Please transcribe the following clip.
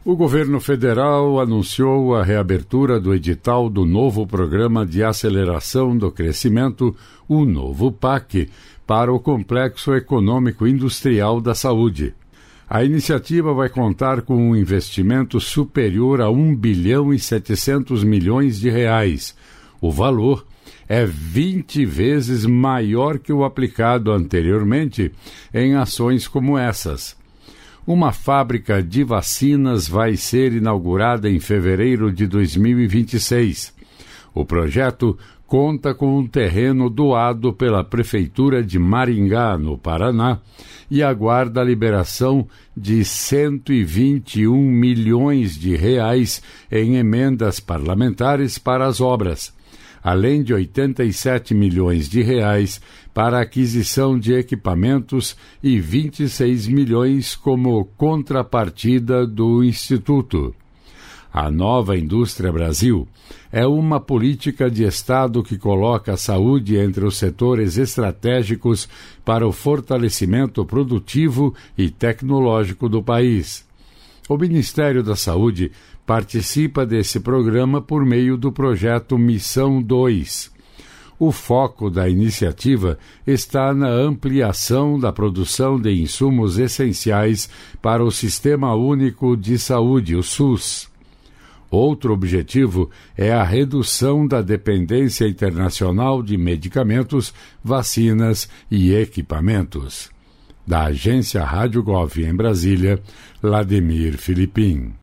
O governo federal anunciou a reabertura do edital do novo Programa de Aceleração do Crescimento, o novo PAC, para o Complexo Econômico Industrial da Saúde. A iniciativa vai contar com um investimento superior a 1 bilhão e 700 milhões de reais. O valor é 20 vezes maior que o aplicado anteriormente em ações como essas. Uma fábrica de vacinas vai ser inaugurada em fevereiro de 2026. O projeto conta com um terreno doado pela Prefeitura de Maringá, no Paraná, e aguarda a liberação de 121 milhões de reais em emendas parlamentares para as obras, além de 87 milhões de reais para a aquisição de equipamentos e 26 milhões como contrapartida do Instituto. A Nova Indústria Brasil é uma política de Estado que coloca a saúde entre os setores estratégicos para o fortalecimento produtivo e tecnológico do país. O Ministério da Saúde participa desse programa por meio do projeto Missão 2. O foco da iniciativa está na ampliação da produção de insumos essenciais para o Sistema Único de Saúde, o SUS. Outro objetivo é a redução da dependência internacional de medicamentos, vacinas e equipamentos. Da agência Rádio Gov em Brasília, Lademir Filipim.